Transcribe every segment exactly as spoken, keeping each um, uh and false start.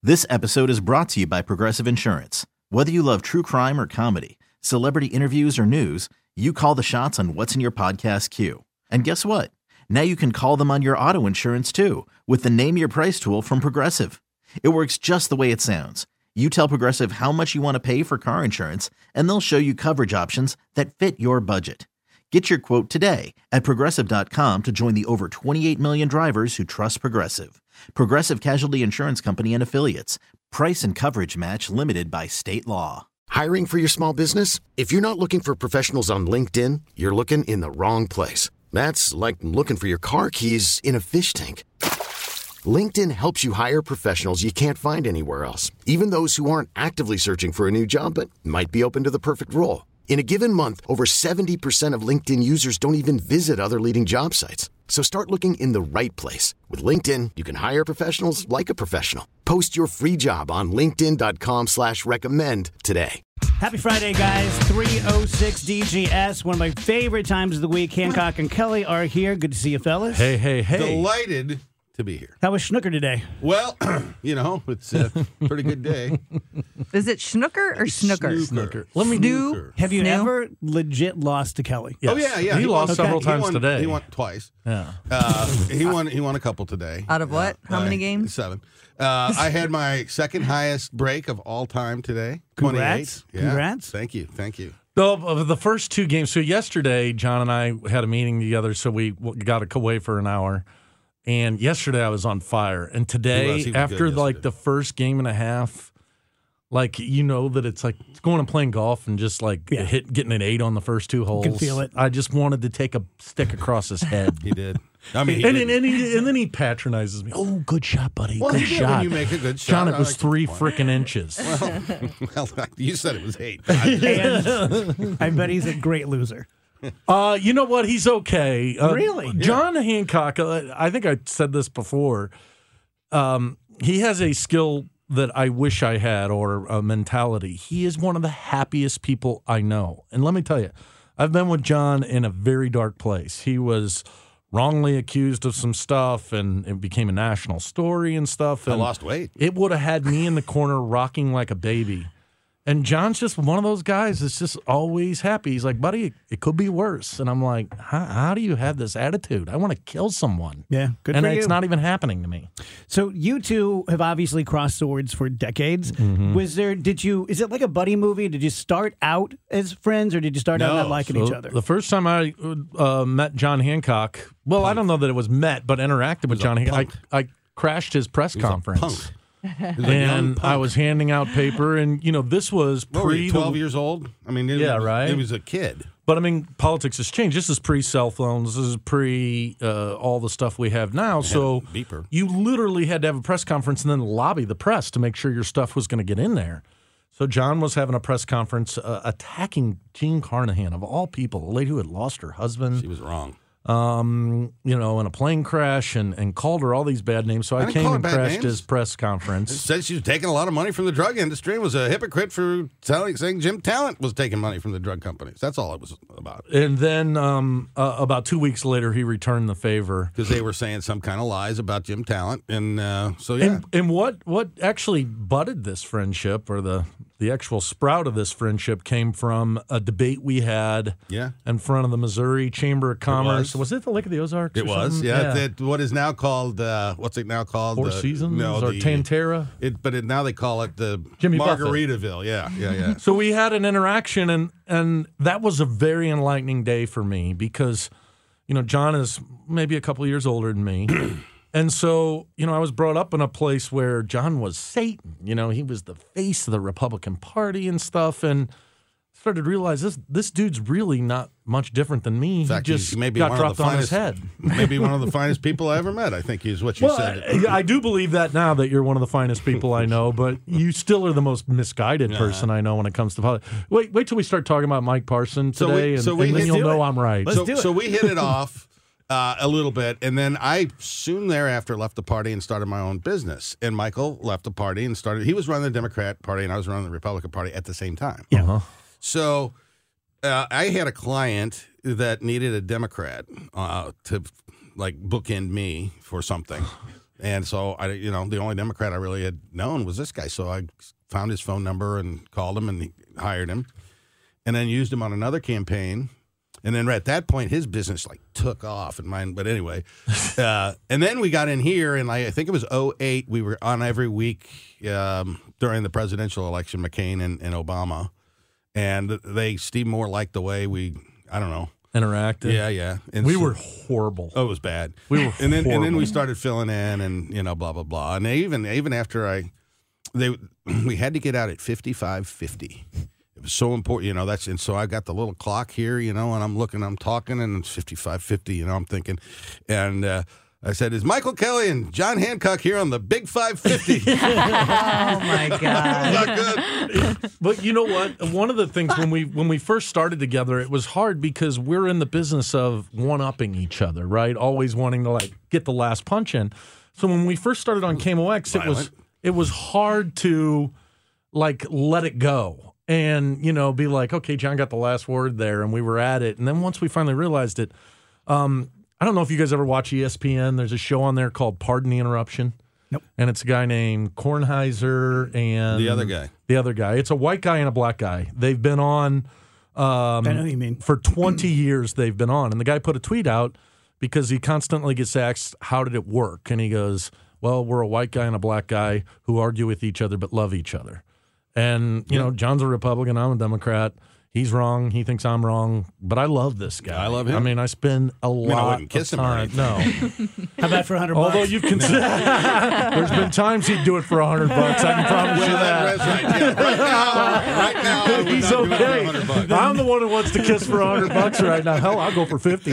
This episode is brought to you by Progressive Insurance. Whether you love true crime or comedy, celebrity interviews or news, you call the shots on what's in your podcast queue. And guess what? Now you can call them on your auto insurance too with the Name Your Price tool from Progressive. It works just the way it sounds. You tell Progressive how much you want to pay for car insurance, and they'll show you coverage options that fit your budget. Get your quote today at Progressive dot com to join the over twenty-eight million drivers who trust Progressive. Progressive Casualty Insurance Company and Affiliates. Price and coverage match limited by state law. Hiring for your small business? If you're not looking for professionals on LinkedIn, you're looking in the wrong place. That's like looking for your car keys in a fish tank. LinkedIn helps you hire professionals you can't find anywhere else, even those who aren't actively searching for a new job but might be open to the perfect role. In a given month, over seventy percent of LinkedIn users don't even visit other leading job sites. So start looking in the right place. With LinkedIn, you can hire professionals like a professional. Post your free job on linkedin dot com slash recommend today. Happy Friday, guys. three oh six D G S, one of my favorite times of the week. Hancock and Kelly are here. Good to see you, fellas. Hey, hey, hey. Delighted to be here. How was Schnooker today? Well, you know, it's a pretty good day. Is it Schnooker or Snooker? Snooker. Let me Snoo- Have you Snoo? ever legit lost to Kelly? Yes. Oh, yeah, yeah. He, lost won- several okay. times he won, today. He won twice. Yeah. Uh, he won He won a couple today. Out of what? How many games? Seven. Uh, I had my second highest break of all time today. Congrats. twenty-eight. Yeah. Congrats. Thank you. Thank you. So, of the first two games, so yesterday, John and I had a meeting together, so we got away for an hour. And yesterday I was on fire. And He was- today, he was after good like yesterday. the first game and a half, like you know that it's like going and playing golf and just like Yeah. hit getting an eight on the first two holes. can feel it. I just wanted to take a stick across his head. He did. I mean, he and, did. then, and, he, and then he patronizes me. Oh, good shot, buddy. Well, good he did shot. when you make a good shot. John, it I was like three the point. freaking inches. Well, you said it was eight. And I bet he's a great loser. Uh, you know what? He's okay. Uh, Really? John Hancock, uh, I think I said this before. Um, he has a skill that I wish I had, or a mentality. He is one of the happiest people I know. And let me tell you, I've been with John in a very dark place. He was wrongly accused of some stuff, and it became a national story and stuff. I And lost weight. it would have had me in the corner rocking like a baby. And John's just one of those guys that's just always happy. He's like, buddy, it, it could be worse. And I'm like, how, how do you have this attitude? I want to kill someone. Yeah, good and for it's you. not even happening to me. So you two have obviously crossed swords for decades. Mm-hmm. Was there, did you, is it like a buddy movie? Did you start out as friends or did you start out No. not liking So each other? the first time I uh, met John Hancock, well, I don't know that it was met, but interacted with a John Hancock. punk. I, I crashed his press He was a conference. punk. He was a young And I punk. was handing out paper, and, you know, this was What were pre you, the- twelve years old? I mean, it, Yeah, was, right. He was a kid. But I mean, politics has changed. This is pre-cell phones. This is pre uh, all the stuff we have now. So beeper. you literally had to have a press conference and then lobby the press to make sure your stuff was going to get in there. So John was having a press conference uh, attacking Jean Carnahan, of all people, the lady who had lost her husband, She was wrong. um, you know, in a plane crash, and, and called her all these bad names. So I, I didn't came call her and bad crashed names. his press conference. Said she was taking a lot of money from the drug industry and was a hypocrite for telling, saying Jim Talent was taking money from the drug companies. That's all it was about. And then um, uh, about two weeks later, he returned the favor. Because they were saying some kind of lies about Jim Talent. And uh, so, yeah. And, and what what actually budded this friendship, or the the actual sprout of this friendship, came from a debate we had Yeah. in front of the Missouri Chamber of Commerce. was. Was it the Lake of the Ozarks? It or was, something? yeah. That, what is now called, uh, what's it now called? Four The- Seasons no, or the- Tantera. It, but it, now they call it the Jimmy Buffett. Margaritaville. Yeah, yeah, yeah. So we had an interaction, and and that was a very enlightening day for me because, you know, John is maybe a couple of years older than me. And so, you know, I was brought up in a place where John was Satan. You know, he was the face of the Republican Party and stuff, and started to realize this this dude's really not much different than me. In fact, he he's just maybe got one dropped of the on his finest, head. maybe one of the finest people I ever met, I think is what you Well, said. I, I do believe that now, that you're one of the finest people I know, but you still are the most misguided person I know when it comes to politics. Wait, wait till we start talking about Mike Parson So we- today, and, so we and then hit- you'll do know it. I'm right. Let's so, do it. so we hit it off uh, a little bit, and then I soon thereafter left the party and started my own business. And Michael left the party and started. He was running the Democrat Party, and I was running the Republican Party at the same time. Yeah. Uh-huh. So uh, I had a client that needed a Democrat uh, to like bookend me for something. And so I, you know, the only Democrat I really had known was this guy. So I found his phone number and called him and he hired him, and then used him on another campaign. And then at that point, his business like took off and mine. But anyway, uh, and then we got in here, and I, I think it was oh eight. We were on every week um, during the presidential election, McCain and, and Obama, and they Steve Moore liked the way we, I don't know, interacted. Yeah, yeah. And we so, were horrible. Oh, it was bad. We were, and then horrible. and then we started filling in, and you know, blah blah blah. And they even even after I, they we had to get out at fifty-five fifty. It was so important, you know, that's, and so I got the little clock here, you know, and I'm looking, I'm talking, and it's fifty-five fifty, you know, I'm thinking, and uh, I said, is Michael Kelly and John Hancock here on the big five fifty? Oh, my God. Not good. But you know what? One of the things when we when we first started together, it was hard because we're in the business of one-upping each other, right? Always wanting to, like, get the last punch in. So when we first started on K M O X, it was, it was hard to, like, let it go. And, you know, be like, okay, John got the last word there, and we were at it. And then once we finally realized it, um, I don't know if you guys ever watch E S P N. There's a show on there called Pardon the Interruption. Nope. And it's a guy named Kornheiser and The other guy. The other guy. It's a white guy and a black guy. They've been on um, I know what you mean. for twenty years. They've been on. And the guy put a tweet out because he constantly gets asked, how did it work? And he goes, well, we're a white guy and a black guy who argue with each other but love each other. And, you know, John's a Republican, I'm a Democrat. He's wrong. He thinks I'm wrong. But I love this guy. I love him. I mean, I spend a I mean, lot I wouldn't kiss of him or time. anything. No. How about for a hundred bucks? Although you've considered, there's been times he'd do it for a hundred bucks. I can promise you Well, that. that's right. Yeah, right now, right now, I would He's not do it for okay. a hundred bucks. I'm the one who wants to kiss for a hundred bucks right now. Hell, I'll go for fifty.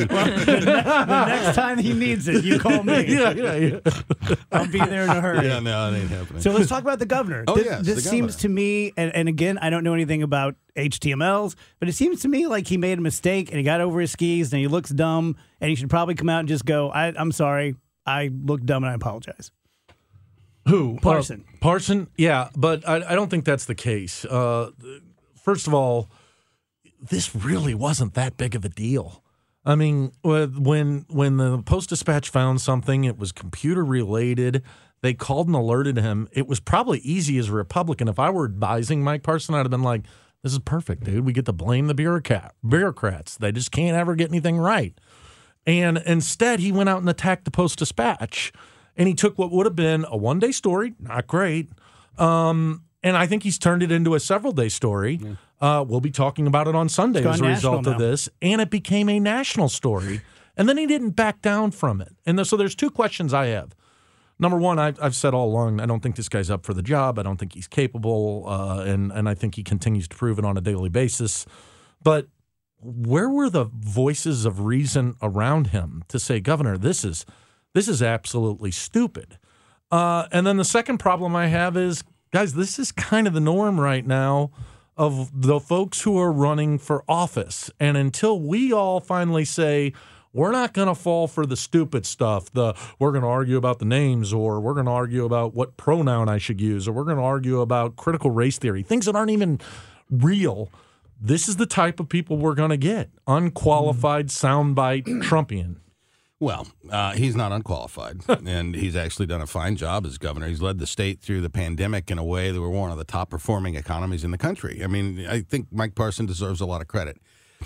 The next time he needs it, you call me. yeah, yeah, yeah. I'll be there in a hurry. Yeah, no, it ain't happening. So let's talk about the governor. Oh, this yes, this the seems governor. to me, and, and again, I don't know anything about H T M Ls, but it seems to me like he made a mistake and he got over his skis and he looks dumb and he should probably come out and just go, I, I'm sorry, I look dumb and I apologize. Who? Parson. Uh, Parson, yeah, but I, I don't think that's the case. Uh, first of all, this really wasn't that big of a deal. I mean, when when the Post-Dispatch found something, it was computer related. They called and alerted him. It was probably easy as a Republican. If I were advising Mike Parson, I'd have been like, this is perfect, dude. We get to blame the bureaucrat, bureaucrats. They just can't ever get anything right. And instead, he went out and attacked the Post-Dispatch. And he took what would have been a one-day story, not great, um, and I think he's turned it into a several-day story. Yeah. Uh, we'll be talking about it on Sunday It's as a gone result national of now. this, and it became a national story. And then he didn't back down from it. And there, so there's two questions I have. Number one, I, I've said all along, I don't think this guy's up for the job. I don't think he's capable, uh, and, and I think he continues to prove it on a daily basis. But where were the voices of reason around him to say, Governor, this is this is absolutely stupid? Uh, and then the second problem I have is, guys, this is kind of the norm right now of the folks who are running for office. And until we all finally say, we're not going to fall for the stupid stuff, the we're going to argue about the names, or we're going to argue about what pronoun I should use, or we're going to argue about critical race theory, things that aren't even real. This is the type of people we're going to get. Unqualified soundbite Trumpian. Well, uh, he's not unqualified, and he's actually done a fine job as governor. He's led the state through the pandemic in a way that we're one of the top-performing economies in the country. I mean, I think Mike Parson deserves a lot of credit.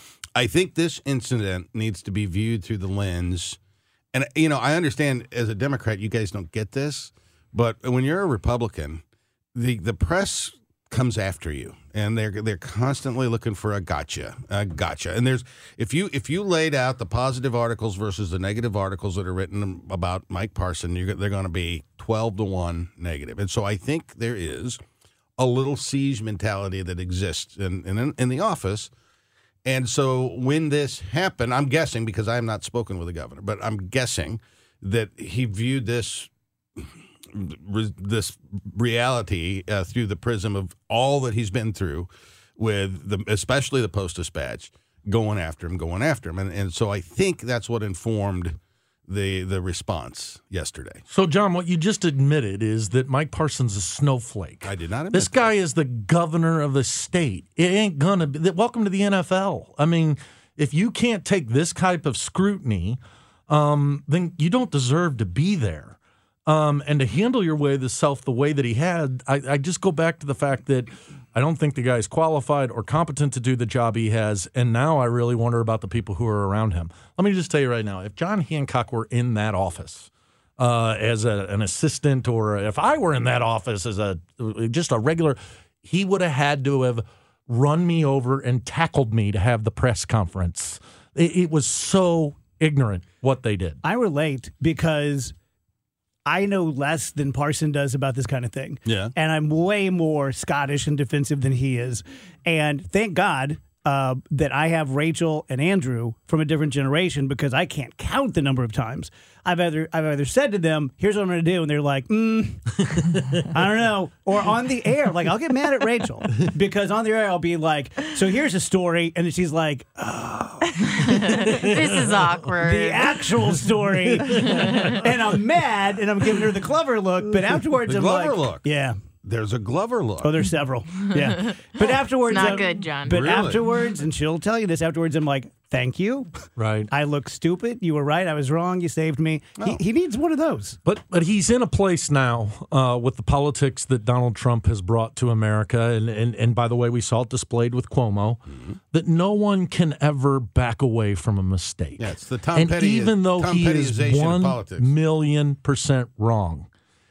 I think this incident needs to be viewed through the lens, and, you know, I understand as a Democrat you guys don't get this, but when you're a Republican, the, the press comes after you, and they're they're constantly looking for a gotcha, a gotcha. And there's if you if you laid out the positive articles versus the negative articles that are written about Mike Parson, you're, they're going to be twelve to one negative. And so I think there is a little siege mentality that exists in in, in the office. And so when this happened, I'm guessing, because I have not spoken with the governor, but I'm guessing that he viewed this. this reality uh, through the prism of all that he's been through with the, especially the Post-Dispatch going after him, going after him. And, and so I think that's what informed the the response yesterday. So, John, what you just admitted is that Mike Parson's a snowflake. I did not admit This that. guy is the governor of the state. It ain't going to be. Welcome to the N F L. I mean, if you can't take this type of scrutiny, um, then you don't deserve to be there. Um, and to handle your way the self the way that he had, I, I just go back to the fact that I don't think the guy's qualified or competent to do the job he has. And now I really wonder about the people who are around him. Let me just tell you right now, if John Hancock were in that office uh, as a, an assistant, or if I were in that office as a just a regular, he would have had to have run me over and tackled me to have the press conference. It, it was so ignorant what they did. I relate because I know less than Parson does about this kind of thing. Yeah. And I'm way more Scottish and defensive than he is. And thank God uh, that I have Rachel and Andrew from a different generation, because I can't count the number of times I've either I've either said to them, here's what I'm going to do. And they're like, mm, I don't know. Or on the air, like I'll get mad at Rachel because on the air I'll be like, so here's a story. And then she's like, oh. This is awkward. The actual story. And I'm mad and I'm giving her the Glover look. But afterwards The I'm Glover like, look. yeah. There's a Glover look. Oh, there's several. Yeah. But afterwards. It's not I'm- good, John. But Really? afterwards, and she'll tell you this, afterwards I'm like, thank you. Right. I look stupid. You were right. I was wrong. You saved me. He, he needs one of those. But but he's in a place now uh, with the politics that Donald Trump has brought to America, and, and, and by the way, we saw it displayed with Cuomo, Mm-hmm. that no one can ever back away from a mistake. Yeah, it's the Tom and Petty- even though Tom he is Pettyization of one politics. million percent wrong,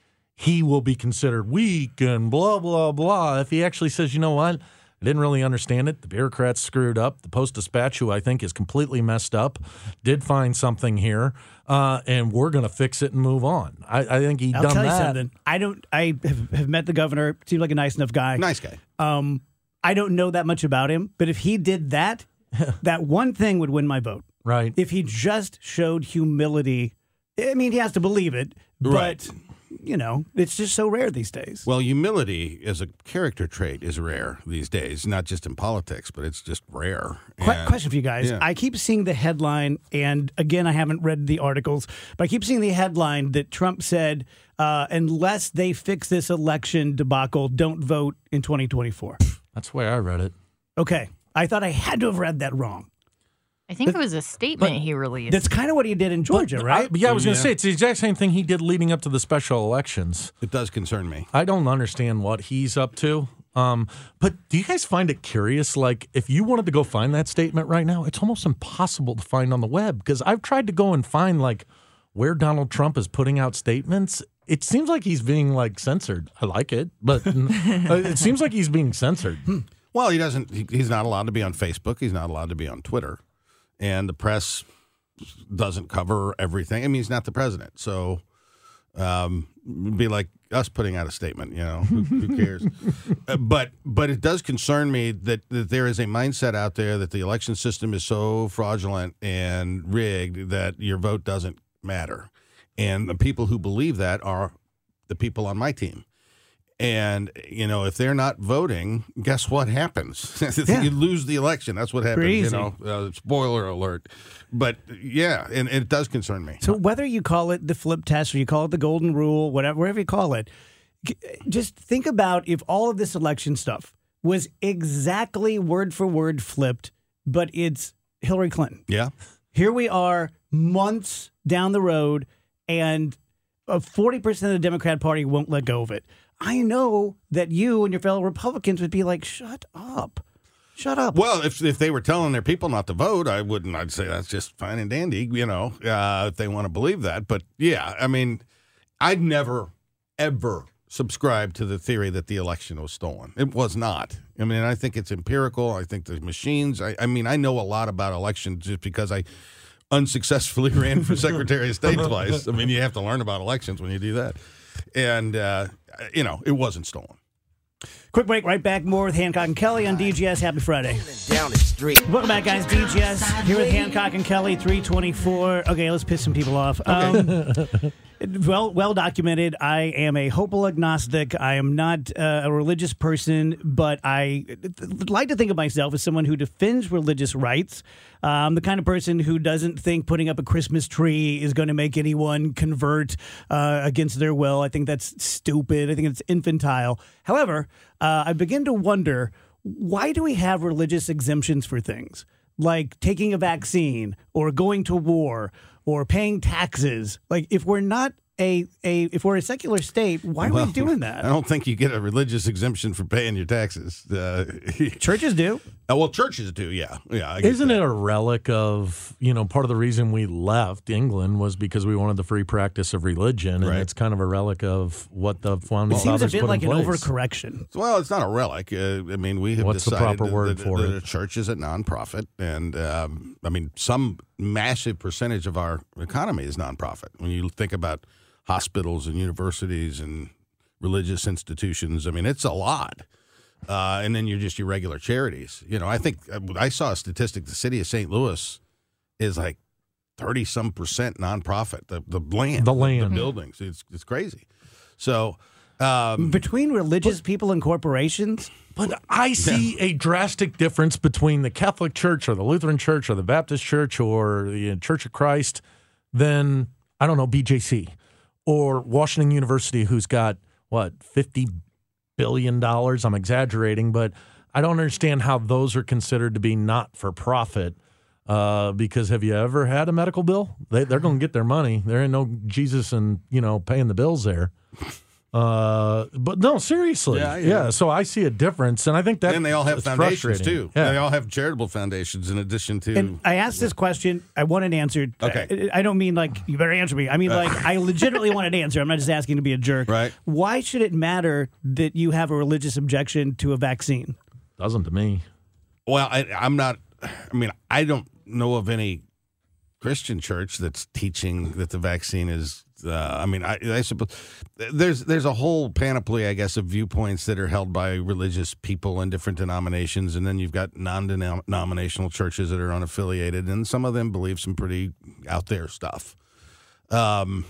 he will be considered weak and blah, blah, blah. If he actually says, you know what, I didn't really understand it. The bureaucrats screwed up. The Post-Dispatch, who I think is completely messed up, did find something here, uh, and we're going to fix it and move on. I, I think he I'll done tell you that. something. I don't. I have, have met the governor. Seems like a nice enough guy. Nice guy. Um, I don't know that much about him, but if he did that, that one thing would win my vote. Right. If he just showed humility, I mean, he has to believe it, but Right. you know, it's just so rare these days. Well, humility as a character trait is rare these days, not just in politics, but it's just rare. Que- And- question for you guys. Yeah. I keep seeing the headline, and again, I haven't read the articles, but I keep seeing the headline that Trump said, uh, unless they fix this election debacle, don't vote in twenty twenty-four. That's the way I read it. Okay. I thought I had to have read that wrong. I think it was a statement he released. That's kind of what he did in Georgia, But right? I, yeah, I was going to Yeah. say, it's the exact same thing he did leading up to the special elections. It does concern me. I don't understand what he's up to. Um, but do you guys find it curious? Like, if you wanted to go find that statement right now, it's almost impossible to find on the web, because I've tried to go and find, like, where Donald Trump is putting out statements. It seems like he's being, like, censored. I like it, but uh, it seems like he's being censored. Well, he doesn't. He, he's not allowed to be on Facebook. He's not allowed to be on Twitter, and the press doesn't cover everything. I mean, he's not the president, so um, it'd be like us putting out a statement. You know, who, who cares? uh, but but it does concern me that, that there is a mindset out there that the election system is so fraudulent and rigged that your vote doesn't matter, and the people who believe that are the people on my team. And, you know, if they're not voting, guess what happens? Yeah. You lose the election. That's what happens, Pretty you easy. know. Uh, spoiler alert. But, yeah, and, and it does concern me. So whether you call it the flip test or you call it the golden rule, whatever, whatever you call it, g- just think about if all of this election stuff was exactly word for word flipped, but it's Hillary Clinton. Yeah. Here we are months down the road, and uh, forty percent of the Democrat Party won't let go of it. I know that you and your fellow Republicans would be like, shut up. Shut up. Well, if if they were telling their people not to vote, I wouldn't. I'd say that's just fine and dandy, you know, uh, if they want to believe that. But, yeah, I mean, I'd never, ever subscribe to the theory that the election was stolen. It was not. I mean, I think it's empirical. I think the machines, I, I mean, I know a lot about elections just because I unsuccessfully ran for Secretary of State twice. I mean, you have to learn about elections when you do that. And, uh, you know, it wasn't stolen. Quick break, right back. More with Hancock and Kelly on D G S. Happy Friday. Down the street. Welcome back, guys. D G S here with Hancock and Kelly, three twenty-four. Okay, let's piss some people off. Um, well, well documented. I am a hopeful agnostic. I am not uh, a religious person, but I like to think of myself as someone who defends religious rights. Uh, I'm the kind of person who doesn't think putting up a Christmas tree is going to make anyone convert uh, against their will. I think that's stupid. I think it's infantile. However, uh, I begin to wonder, why do we have religious exemptions for things like taking a vaccine or going to war or paying taxes? Like, if we're not a a if we're a secular state, why are Well, we doing that? I don't think you get a religious exemption for paying your taxes. Uh, Churches do. oh, well, churches do, yeah. yeah. I get Isn't that. it a relic of, you know, part of the reason we left England was because we wanted the free practice of religion, and Right. it's kind of a relic of what the founding It seems a fathers bit put like in an place. overcorrection. Well, it's not a relic. Uh, I mean, we have What's the decided proper that, word that, for that it? a church is a nonprofit, and um, I mean, some massive percentage of our economy is nonprofit. When you think about hospitals and universities and religious institutions, I mean, it's a lot. Uh, and then you're just your regular charities. You know, I think I saw a statistic. The city of Saint Louis is like thirty some percent nonprofit. The the land, The land. the buildings. It's it's crazy. So. Um, Between religious people and corporations, But I see a drastic difference between the Catholic Church or the Lutheran Church or the Baptist Church or the Church of Christ than, I don't know, B J C or Washington University, who's got, what, fifty billion dollars? I'm exaggerating, but I don't understand how those are considered to be not-for-profit. Uh, because have you ever had a medical bill? They, they're going to get their money. There ain't no Jesus and, you know, paying the bills there. Uh, but no, seriously. Yeah, Yeah, yeah. So I see a difference, and I think that and they all have it's foundations frustrating. too. Yeah. They all have charitable foundations in addition to. and I asked this question. I want it answered. Okay. I I don't mean like you better answer me. I mean like I legitimately want an answer. I'm not just asking to be a jerk. Right. Why should it matter that you have a religious objection to a vaccine? Doesn't to me. well, I, I'm not. I mean, I don't know of any Christian church that's teaching that the vaccine is. Uh, I mean, I, I suppose there's there's a whole panoply, I guess, of viewpoints that are held by religious people in different denominations, and then you've got non-denominational churches that are unaffiliated, and some of them believe some pretty out there stuff. Um,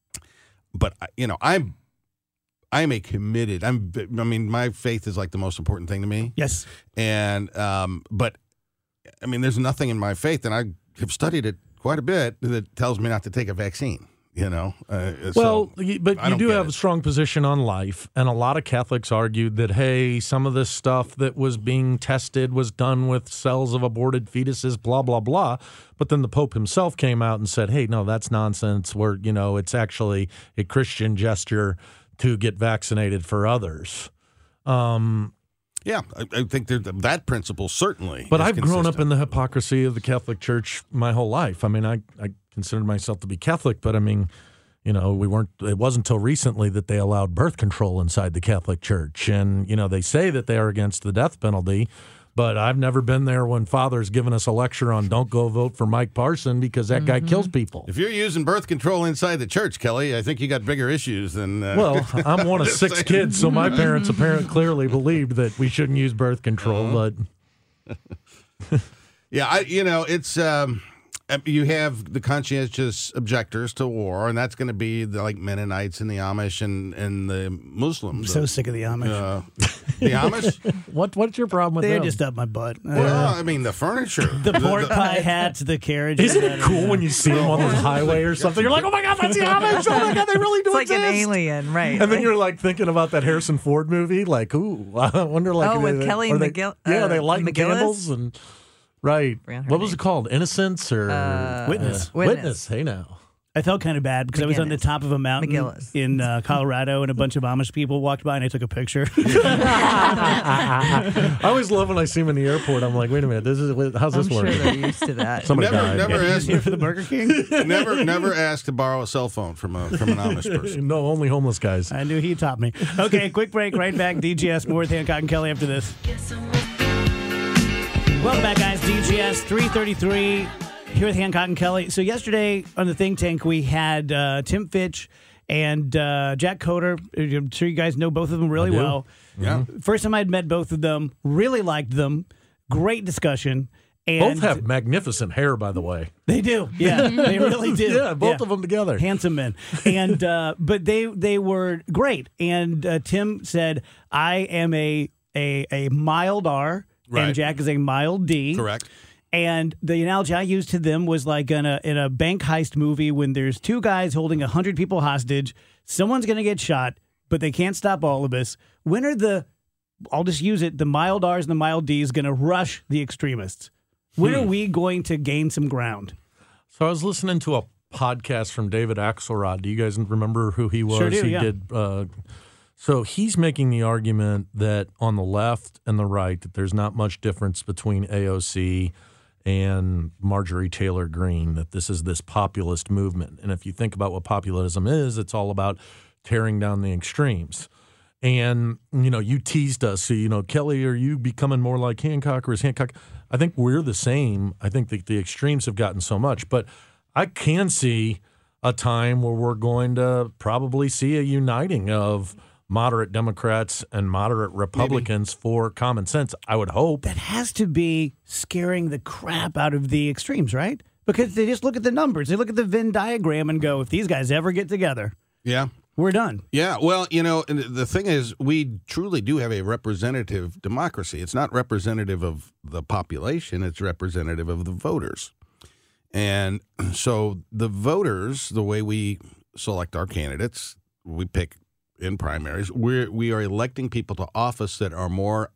but I- you know, I'm I'm a committed. I'm. I mean, my faith is like the most important thing to me. Yes. And um, but I mean, there's nothing in my faith, and I have studied it quite a bit, that tells me not to take a vaccine. You know, uh, Well, so y- but I you don't do get have it. a strong position on life, and a lot of Catholics argued that, hey, some of this stuff that was being tested was done with cells of aborted fetuses, blah, blah, blah. But then the Pope himself came out and said, hey, no, that's nonsense. We're, you know, it's actually a Christian gesture to get vaccinated for others. Um, Yeah, I, I think there- that principle certainly. But is I've grown up consistent. in the hypocrisy of the Catholic Church my whole life. I mean, I, I considered myself to be Catholic, but I mean, you know, we weren't. It wasn't until recently that they allowed birth control inside the Catholic Church, and you know, they say that they are against the death penalty. But I've never been there when Father's given us a lecture on don't go vote for Mike Parson because that guy kills people. If you're using birth control inside the church, Kelly, I think you got bigger issues than. Uh, Well, I'm one of Just six saying. kids, so my parents apparently clearly believed that we shouldn't use birth control. But yeah, I you know it's um, you have the conscientious objectors to war, and that's going to be the like Mennonites and the Amish and and the Muslims. So sick of the Amish. uh, the Amish. what what's your problem with They're them? just up my butt. Uh, Well, I mean the furniture, the pork pie hats, the carriage. Isn't it cool when you see them on the highway or something? You're like, oh my God, that's the Amish. Oh my God, they really do It's like an exist. alien, right? And then Like- you're like thinking about that Harrison Ford movie, like, ooh, I wonder, like, Oh, they- with they- Kelly are they- McGill- yeah, uh, they lighting McGillis? candles and right. Forgot her What was name. it called? Innocence or Uh, Witness. Witness? Witness. Hey now. I felt kind of bad because I was on the McGinnis. top of a mountain McGillis. in uh, Colorado, and a bunch of Amish people walked by, and I took a picture. I always love when I see him in the airport. I'm like, wait a minute, this is how's I'm this sure working? they're used to that. Somebody never died. never Just asked here for the Burger King. never never asked to borrow a cell phone from a from an Amish person. No, only homeless guys. I knew he topped me. Okay, quick break. Right back. D G S, more with Hancock and Kelly after this. Welcome back, guys. D G S three thirty-three here with Hancock and Kelly. So yesterday on the Think Tank, we had uh, Tim Fitch and uh, Jack Coder. I'm sure you guys know both of them really I do. well. Yeah. First time I'd met both of them. Really liked them. Great discussion. And Both have magnificent hair, by the way. They do. Yeah, they really do. Yeah, both of them together. Handsome men. And uh, but they they were great. And uh, Tim said, "I am a a a mild R, Right. and Jack is a mild D." Correct. And the analogy I used to them was like in a in a bank heist movie when there's two guys holding a hundred people hostage. Someone's going to get shot, but they can't stop all of us. When are the I'll just use it. The mild R's and the mild D's going to rush the extremists. When are we going to gain some ground? So I was listening to a podcast from David Axelrod. Do you guys remember who he was? Sure do, he yeah. did. Uh, so he's making the argument that on the left and the right, that there's not much difference between A O C and Marjorie Taylor Greene, that this is this populist movement. And if you think about what populism is, it's all about tearing down the extremes. And, you know, you teased us. So, you know, Kelly, are you becoming more like Hancock, or is Hancock? I think we're the same. I think that the extremes have gotten so much. But I can see a time where we're going to probably see a uniting of moderate Democrats and moderate Republicans Maybe. for common sense, I would hope. That has to be scaring the crap out of the extremes, right? Because they just look at the numbers. They look at the Venn diagram and go, if these guys ever get together, yeah, we're done. Yeah, well, you know, and the thing is, we truly do have a representative democracy. It's not representative of the population. It's representative of the voters. And so the voters, the way we select our candidates, we pick in primaries, we're, we are electing people to office that are more,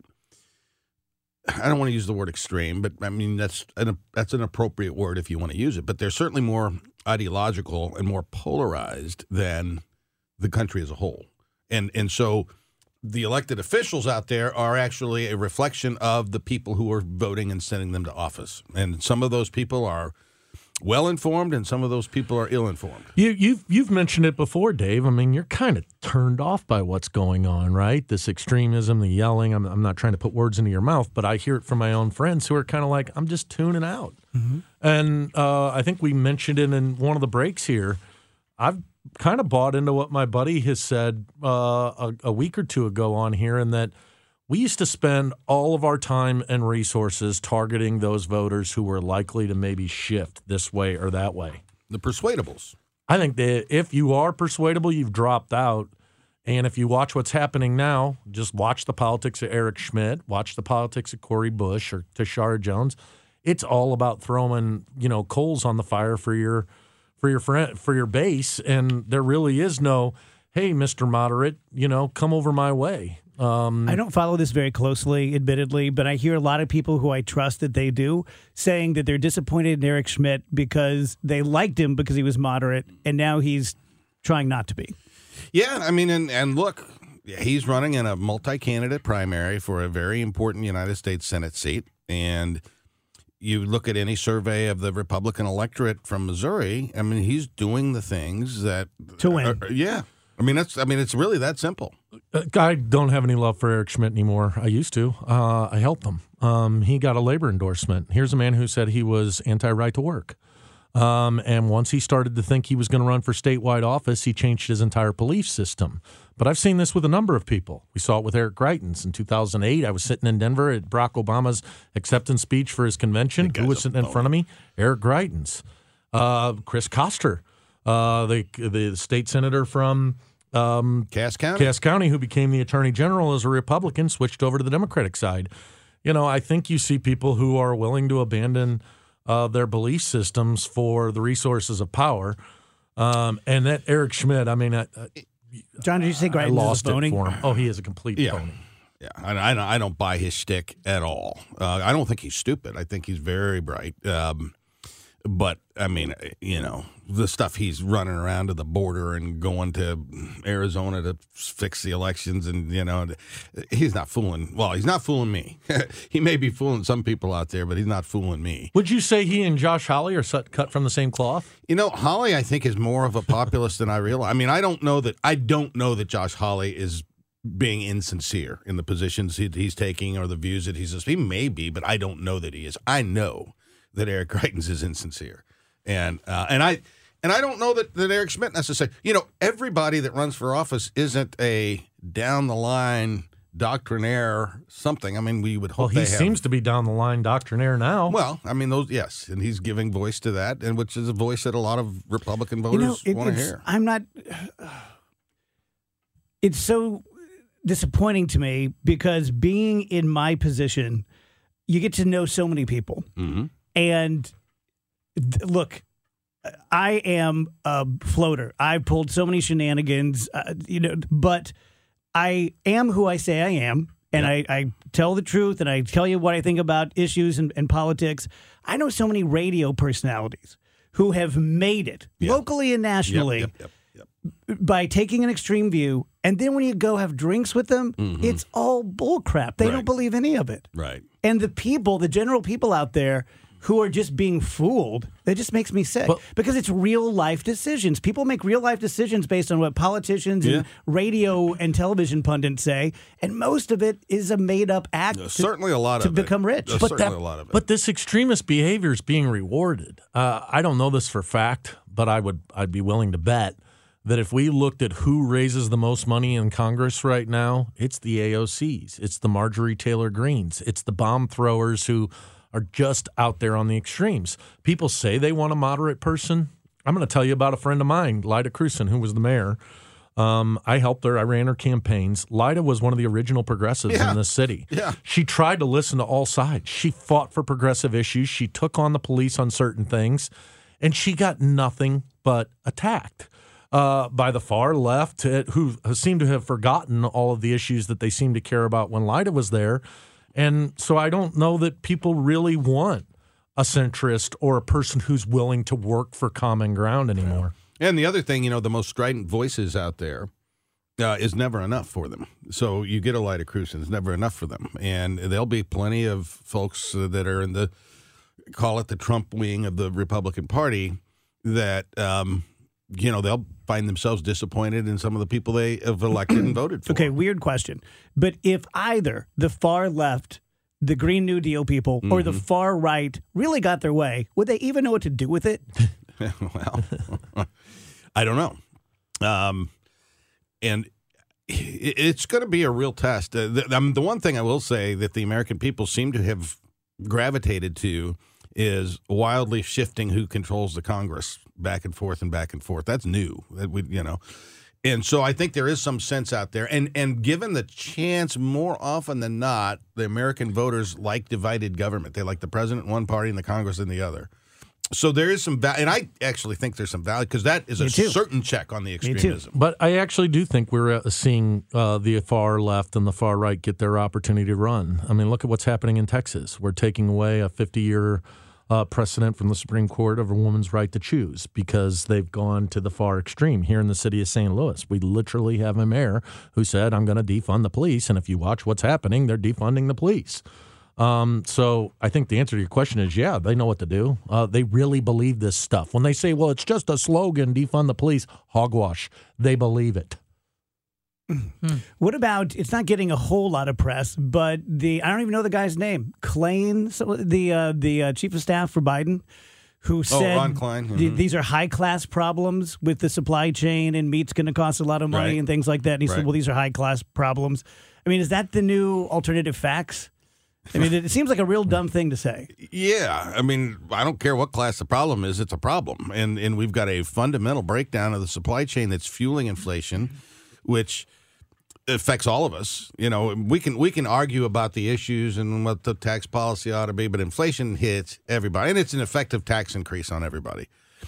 I don't want to use the word extreme, but I mean, that's an, that's an appropriate word if you want to use it, but they're certainly more ideological and more polarized than the country as a whole. And and so the elected officials out there are actually a reflection of the people who are voting and sending them to office. And some of those people are well-informed and some of those people are ill-informed. You, you've, you've mentioned it before, Dave. I mean, you're kind of turned off by what's going on, right? This extremism, the yelling. I'm, I'm not trying to put words into your mouth, but I hear it from my own friends who are kind of like, I'm just tuning out. Mm-hmm. And uh, I think we mentioned it in one of the breaks here. I've kind of bought into what my buddy has said uh, a, a week or two ago on here, and that we used to spend all of our time and resources targeting those voters who were likely to maybe shift this way or that way. The persuadables. I think that if you are persuadable, you've dropped out. And if you watch what's happening now, just watch the politics of Eric Schmidt, watch the politics of Cori Bush or Tashara Jones. It's all about throwing, you know, coals on the fire for your for your friend, for your base, and there really is no, hey, Mister Moderate, you know, come over my way. Um, I don't follow this very closely, admittedly, but I hear a lot of people who I trust that they do saying that they're disappointed in Eric Schmidt because they liked him because he was moderate, and now he's trying not to be. Yeah, I mean, and, and look, he's running in a multi-candidate primary for a very important United States Senate seat, and you look at any survey of the Republican electorate from Missouri, I mean, he's doing the things that to win. Are, yeah. I mean, that's. I mean, it's really that simple. I don't have any love for Eric Schmidt anymore. I used to. Uh, I helped him. Um, he got a labor endorsement. Here's a man who said he was anti-right to work. Um, and once he started to think he was going to run for statewide office, he changed his entire belief system. But I've seen this with a number of people. We saw it with Eric Greitens in two thousand eight. I was sitting in Denver at Barack Obama's acceptance speech for his convention. Who was sitting in front of me? Eric Greitens. Uh, Chris Koster, uh, the the state senator from um, Cass County. Cass County, who became the attorney general as a Republican, switched over to the Democratic side. You know, I think you see people who are willing to abandon uh, their belief systems for the resources of power. Um, and that Eric Schmidt, I mean, I, John, did you say Greitens I lost is a phony? it for him. Oh, he is a complete Yeah. phony. Yeah, I, I, don't- I don't buy his shtick at all. Uh, I don't think he's stupid. I think he's very bright. Um, but, I mean, you know, the stuff he's running around to the border and going to Arizona to fix the elections and, you know, he's not fooling. Well, he's not fooling me. He may be fooling some people out there, but he's not fooling me. Would you say he and Josh Hawley are set- cut from the same cloth? You know, Hawley, I think, is more of a populist than I realize. I mean, I don't know that I don't know that Josh Hawley is being insincere in the positions he, he's taking or the views that he's. He may be, but I don't know that he is. I know that Eric Greitens is insincere, and uh, and I and I don't know that, that Eric Schmidt necessarily. You know, everybody that runs for office isn't a down the line doctrinaire something. I mean, we would hope. Well, he they have, seems to be down the line doctrinaire now. Well, I mean, those yes, and he's giving voice to that, and which is a voice that a lot of Republican You know, voters it- want to it's- hear. I'm not. It's so disappointing to me because being in my position, you get to know so many people. Mm-hmm. And th- look, I am a floater. I've pulled so many shenanigans, uh, you know, but I am who I say I am. And I, I tell the truth and I tell you what I think about issues and, and politics. I know so many radio personalities who have made it Yep. locally and nationally Yep, yep, yep, yep. by taking an extreme view. And then when you go have drinks with them, Mhm. it's all bullcrap. They Right. don't believe any of it. Right. And the people, the general people out there who are just being fooled, that just makes me sick. But- because it's real life decisions. People make real life decisions based on what politicians Yeah. and radio and television pundits say. And most of it is a made up act There's to, certainly a lot to of become it. rich. There's But certainly that- a lot of it. But this extremist behavior is being rewarded. Uh, I don't know this for fact, but I would I'd be willing to bet that if we looked at who raises the most money in Congress right now, it's the A O Cs, it's the Marjorie Taylor Greens, it's the bomb throwers who are just out there on the extremes. People say they want a moderate person. I'm going to tell you about a friend of mine, Lyda Crewson, who was the mayor. Um, I helped her. I ran her campaigns. Lyda was one of the original progressives Yeah. in this city. Yeah. She tried to listen to all sides. She fought for progressive issues. She took on the police on certain things, and she got nothing but attacked uh, by the far left, uh, who seem to have forgotten all of the issues that they seemed to care about when Lyda was there. And so I don't know that people really want a centrist or a person who's willing to work for common ground anymore. And the other thing, you know, the most strident voices out there uh, is never enough for them. So you get a Lyda Crewson, it's never enough for them. And there'll be plenty of folks uh, that are in the, call it the Trump wing of the Republican Party, that, um, you know, they'll find themselves disappointed in some of the people they have elected and voted for. Okay, weird question. But if either the far left, the Green New Deal people, or the far right really got their way, would they even know what to do with it? Well, I don't know. Um, and it- it's going to be a real test. Uh, the, I mean, the one thing I will say that the American people seem to have gravitated to is wildly shifting who controls the Congress back and forth and back and forth. That's new. That we, you know. And so I think there is some sense out there. And and given the chance, more often than not, the American voters like divided government. They like the president in one party and the Congress in the other. So there is some value. And I actually think there's some value because that is a Me too. certain check on the Me too. extremism. But I actually do think we're uh, seeing uh, the far left and the far right get their opportunity to run. I mean, look at what's happening in Texas. We're taking away a fifty-year uh, precedent from the Supreme Court of a woman's right to choose because they've gone to the far extreme. Here in the city of Saint Louis, we literally have a mayor who said, I'm going to defund the police. And if you watch what's happening, they're defunding the police. Um, so I think the answer to your question is, yeah, they know what to do. Uh, they really believe this stuff. When they say, well, it's just a slogan, defund the police, hogwash. They believe it. What about, it's not getting a whole lot of press, but the, I don't even know the guy's name, Klain, so the uh, the uh, chief of staff for Biden, who said Ron Klain, th- mhm. these are high-class problems with the supply chain and meat's going to cost a lot of money Right. and things like that. And he Right. said, well, these are high-class problems. I mean, is that the new alternative facts? I mean, it seems like a real dumb thing to say. Yeah, I mean, I don't care what class the problem is; it's a problem, and and we've got a fundamental breakdown of the supply chain that's fueling inflation, which affects all of us. You know, we can we can argue about the issues and what the tax policy ought to be, but inflation hits everybody, and it's an effective tax increase on everybody.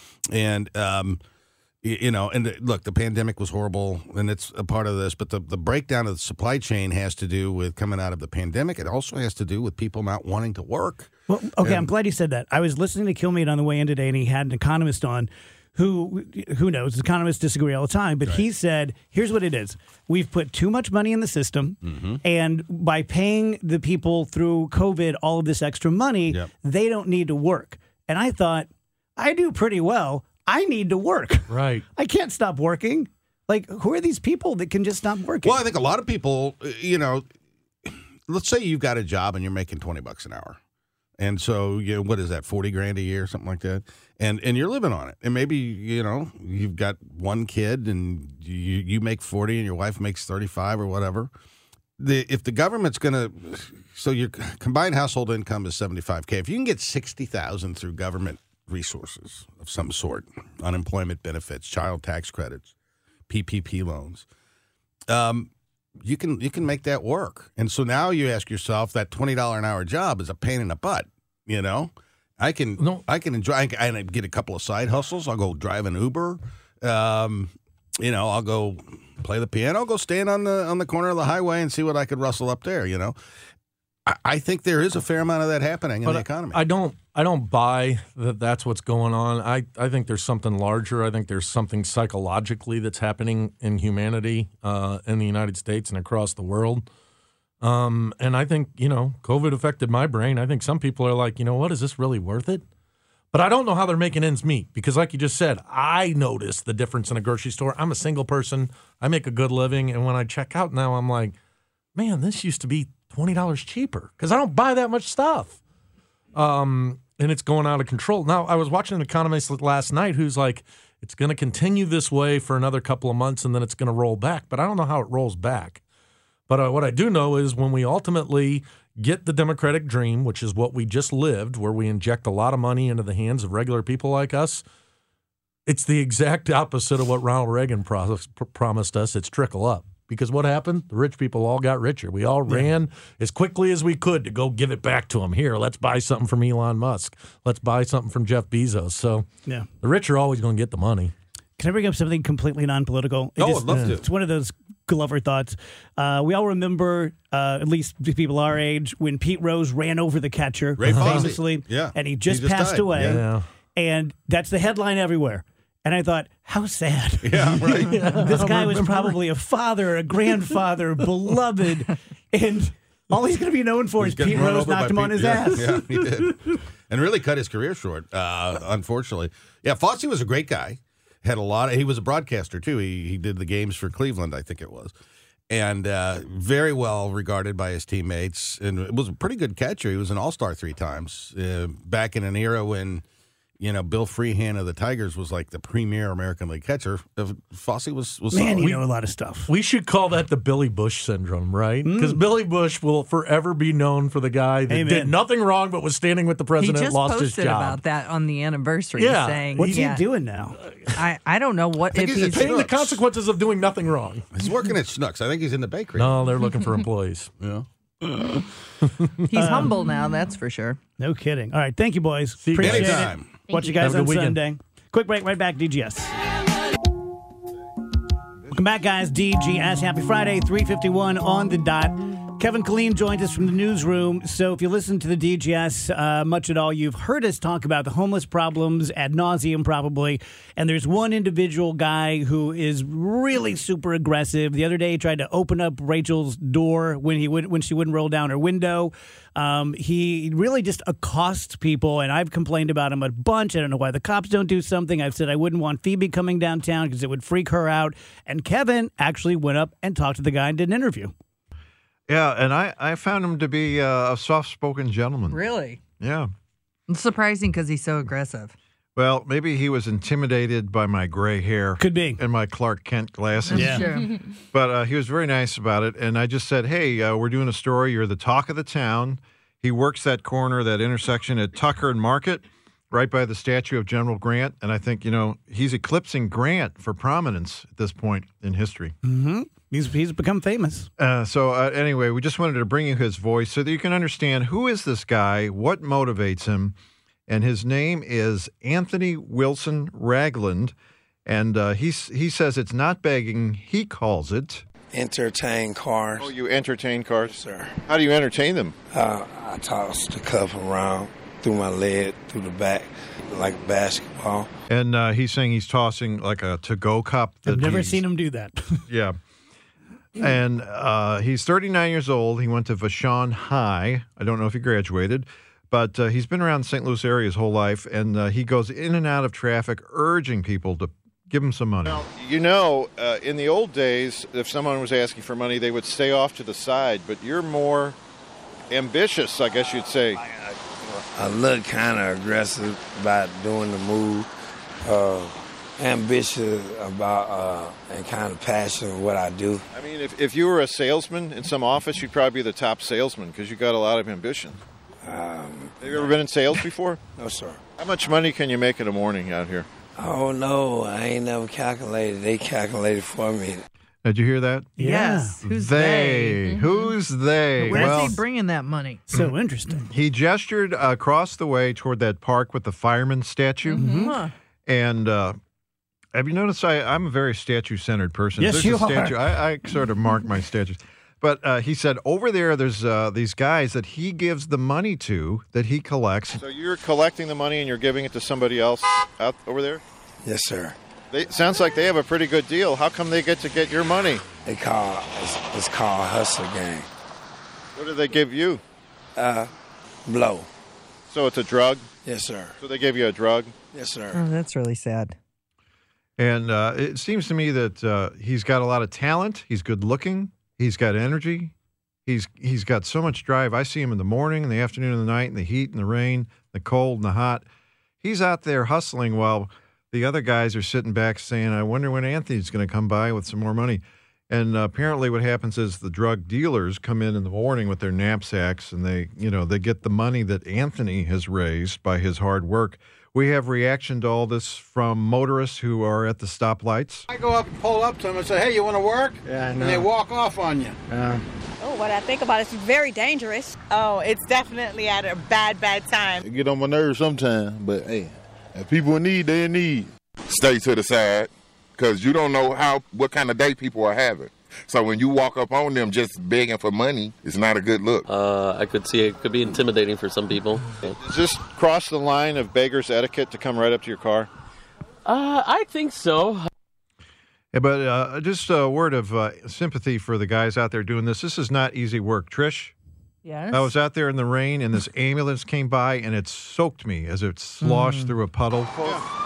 And um, y- you know, and look, the pandemic was horrible, and it's a part of this. But the the breakdown of the supply chain has to do with coming out of the pandemic. It also has to do with people not wanting to work. Well, okay, And- I'm glad you said that. I was listening to Killmeat on the way in today, and he had an economist on who, who knows, economists disagree all the time, but he said, here's what it is. We've put too much money in the system, Mm-hmm. and by paying the people through COVID all of this extra money, Yep. they don't need to work. And I thought, I do pretty well. I need to work. Right. I can't stop working. Like, who are these people that can just stop working? Well, I think a lot of people, uh, you know, let's say you've got a job and you're making twenty bucks an hour. And so, you know, what is that, forty grand a year, something like that? And and you're living on it. And maybe, you know, you've got one kid and you, you make forty and your wife makes thirty-five or whatever. The If the government's going to, so your combined household income is seventy-five K. If you can get sixty thousand through government resources of some sort, unemployment benefits, child tax credits, P P P loans, um, you can you can make that work. And so now you ask yourself, that twenty dollars an hour job is a pain in the butt, you know? I can No. I can enjoy I, can, I get a couple of side hustles. I'll go drive an Uber. Um, you know, I'll go play the piano. I'll go stand on the on the corner of the highway and see what I could rustle up there, you know? I, I think there is a fair amount of that happening in But the economy. I don't. I don't buy that. That's what's going on. I, I think there's something larger. I think there's something psychologically that's happening in humanity, uh, in the United States and across the world. Um, and I think you know, COVID affected my brain. I think some people are like, you know, what is this really worth it? But I don't know how they're making ends meet because, like you just said, I notice the difference in a grocery store. I'm a single person. I make a good living, and when I check out now, I'm like, man, this used to be twenty dollars cheaper because I don't buy that much stuff. Um, and it's going out of control. Now, I was watching an economist last night who's like, it's going to continue this way for another couple of months, and then it's going to roll back. But I don't know how it rolls back. But uh, what I do know is when we ultimately get the Democratic dream, which is what we just lived, where we inject a lot of money into the hands of regular people like us, it's the exact opposite of what Ronald Reagan pro- promised us. It's trickle up. Because what happened? The rich people all got richer. We all yeah. ran as quickly as we could to go give it back to them. Here, let's buy something from Elon Musk. Let's buy something from Jeff Bezos. So yeah. the rich are always going to get the money. Can I bring up something completely non-political? Oh, just, I'd love to. It's one of those Glover thoughts. Uh, we all remember, uh, at least people our age, when Pete Rose ran over the catcher Ray famously, yeah. and he just, he just passed died. away. Yeah. And that's the headline everywhere. And I thought, how sad. Yeah, right. This guy was probably a father, a grandfather, beloved, and all he's going to be known for He's is Pete Rose knocked him Pete. on his yeah, ass. Yeah, he did. And really cut his career short, uh, unfortunately. Yeah, Fosse was a great guy. Had a lot of, he was a broadcaster, too. He, he did the games for Cleveland, I think it was. And uh, very well regarded by his teammates. And was a pretty good catcher. He was an all-star three times uh, back in an era when, you know, Bill Freehan of the Tigers was like the premier American League catcher. Fosse was, was Man, solid. you know a lot of stuff. We should call that the Billy Bush syndrome, right? Because mm. Billy Bush will forever be known for the guy that Amen. did nothing wrong but was standing with the president, he just lost his posted job. about that on the anniversary, yeah. saying, What's yeah. he doing now? I, I don't know what if he's he's paying the consequences of doing nothing wrong. He's working at Schnucks. I think he's in the bakery. No, they're looking for employees. Yeah. He's humble now, that's for sure. No kidding. All right, thank you, boys. See you Appreciate anytime. it. Watch you guys Have a on good weekend. Sunday. Quick break, right back, D G S. Welcome back, guys. D G S. Happy Friday, three fifty-one on the dot. Kevin Killeen joins us from the newsroom. So if you listen to the D G S uh, much at all, you've heard us talk about the homeless problems ad nauseum probably. And there's one individual guy who is really super aggressive. The other day he tried to open up Rachel's door when he would when she wouldn't roll down her window. Um, he really just accosts people, and I've complained about him a bunch. I don't know why the cops don't do something. I've said I wouldn't want Phoebe coming downtown because it would freak her out. And Kevin actually went up and talked to the guy and did an interview. Yeah, and I, I found him to be uh, a soft-spoken gentleman. Really? Yeah. It's surprising because he's so aggressive. Well, maybe he was intimidated by my gray hair. Could be. And my Clark Kent glasses. Yeah. Sure. But uh, he was very nice about it, and I just said, hey, uh, we're doing a story. You're the talk of the town. He works that corner, that intersection at Tucker and Market, right by the statue of General Grant. And I think, you know, he's eclipsing Grant for prominence at this point in history. Mm-hmm. He's he's become famous. Uh, so uh, anyway, we just wanted to bring you his voice so that you can understand who is this guy, what motivates him, and his name is Anthony Wilson Ragland, and uh, he he says it's not begging. He calls it entertain cars. Oh, you entertain cars, yes, sir? How do you entertain them? Uh, I toss the cup around through my leg, through the back, like basketball. And uh, he's saying he's tossing like a to-go cup. I've never seen him do that. Yeah. And uh, he's thirty-nine years old. He went to Vashon High. I don't know if he graduated, but uh, he's been around the Saint Louis area his whole life, and uh, he goes in and out of traffic urging people to give him some money. Well, you know, uh, in the old days, if someone was asking for money, they would stay off to the side, but you're more ambitious, I guess you'd say. I, I, I look kind of aggressive about doing the move. Uh, ambitious about uh, and kind of passionate what I do. I mean, if, if you were a salesman in some office, you'd probably be the top salesman because you got a lot of ambition. Um, Have you ever been in sales before? No, sir. How much money can you make in a morning out here? Oh, no, I ain't never calculated. They calculated for me. Did you hear that? Yes. Who's they? they? Mm-hmm. Who's they? Where's well, he bringing that money? So interesting. He gestured across the way toward that park with the fireman statue. Mm-hmm. Huh. And uh, have you noticed I, I'm a very statue-centered person. Yes, There's you a statue. are. I, I sort of mark my statues. But uh, he said over there, there's uh, these guys that he gives the money to, that he collects. So you're collecting the money and you're giving it to somebody else out over there? Yes, sir. They, sounds like they have a pretty good deal. How come they get to get your money? They call it's, it's called Hustle Gang. What do they give you? Uh, blow. So it's a drug? Yes, sir. So they give you a drug? Yes, sir. Oh, that's really sad. And uh, it seems to me that uh, he's got a lot of talent. He's good looking. He's got energy. He's he's got so much drive. I see him in the morning, in the afternoon, in the night, in the heat, in the rain, the cold, and the hot. He's out there hustling while the other guys are sitting back saying, I wonder when Anthony's going to come by with some more money. And uh, apparently what happens is the drug dealers come in in the morning with their knapsacks, and they, you know, they get the money that Anthony has raised by his hard work. We have reaction to all this from motorists who are at the stoplights. I go up and pull up to them and say, hey, you want to work? Yeah, I know. And they walk off on you. Yeah. Oh, what I think about it, it's very dangerous. Oh, it's definitely at a bad, bad time. It get on my nerves sometimes, but hey, if people in need, they in need. Stay to the side, because you don't know how what kind of day people are having. So when you walk up on them just begging for money, it's not a good look. Uh, I could see it could be intimidating for some people. Does this cross the line of beggar's etiquette to come right up to your car? Uh, I think so. Yeah, but uh, just a word of uh, sympathy for the guys out there doing this. This is not easy work. Trish? Yes? I was out there in the rain, and this ambulance came by, and it soaked me as it sloshed mm. through a puddle. Yeah.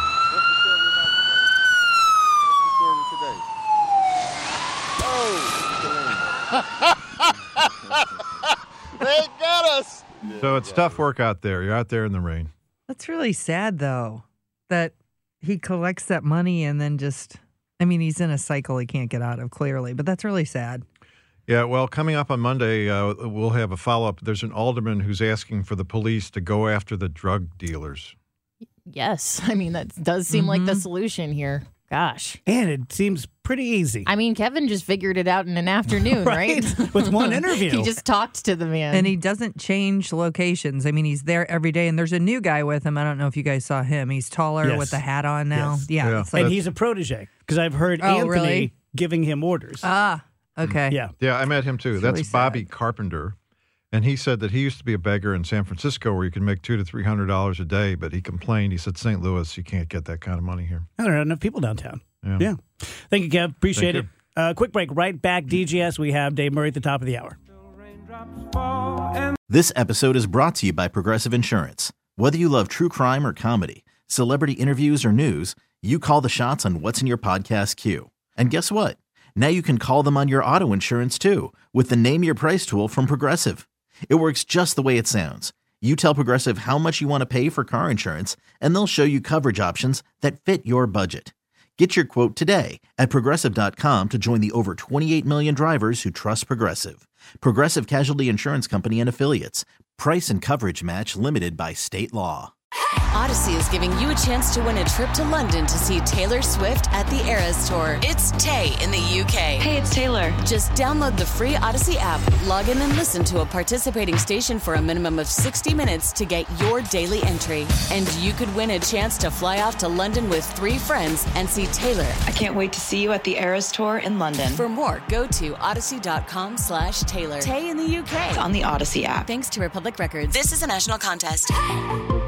They got us. So it's tough work out there. You're out there in the rain. That's really sad, though, that he collects that money and then just, I mean, he's in a cycle he can't get out of, clearly, but that's really sad. Yeah, well, coming up on Monday, uh, we'll have a follow-up. There's an alderman who's asking for the police to go after the drug dealers. Yes. I mean, that does seem mm-hmm. like the solution here. Gosh. And it seems pretty easy. I mean, Kevin just figured it out in an afternoon, right? right? With one interview. He just talked to the man. And he doesn't change locations. I mean, he's there every day. And there's a new guy with him. I don't know if you guys saw him. He's taller yes. with the hat on now. Yes. Yeah. yeah. It's like, and he's a protege because I've heard oh, Anthony really? giving him orders. Ah, okay. Yeah. Yeah, I met him too. It's That's really Bobby sad. Carpenter. And he said that he used to be a beggar in San Francisco where you can make two to three hundred dollars a day, but he complained. He said, Saint Louis, you can't get that kind of money here. I don't know enough people downtown. Yeah. yeah. Thank you, Kev. Appreciate Thank it. Uh, quick break. Right back. D G S. We have Dave Murray at the top of the hour. This episode is brought to you by Progressive Insurance. Whether you love true crime or comedy, celebrity interviews or news, you call the shots on what's in your podcast queue. And guess what? Now you can call them on your auto insurance too with the Name Your Price tool from Progressive. It works just the way it sounds. You tell Progressive how much you want to pay for car insurance, and they'll show you coverage options that fit your budget. Get your quote today at Progressive dot com to join the over twenty-eight million drivers who trust Progressive. Progressive Casualty Insurance Company and Affiliates. Price and coverage match limited by state law. Odyssey is giving you a chance to win a trip to London to see Taylor Swift at the Eras Tour. It's Tay in the U K. Hey, it's Taylor. Just download the free Odyssey app, log in and listen to a participating station for a minimum of sixty minutes to get your daily entry. And you could win a chance to fly off to London with three friends and see Taylor. I can't wait to see you at the Eras Tour in London. For more, go to odyssey dot com slash Taylor. Tay in the U K. It's on the Odyssey app. Thanks to Republic Records. This is a national contest.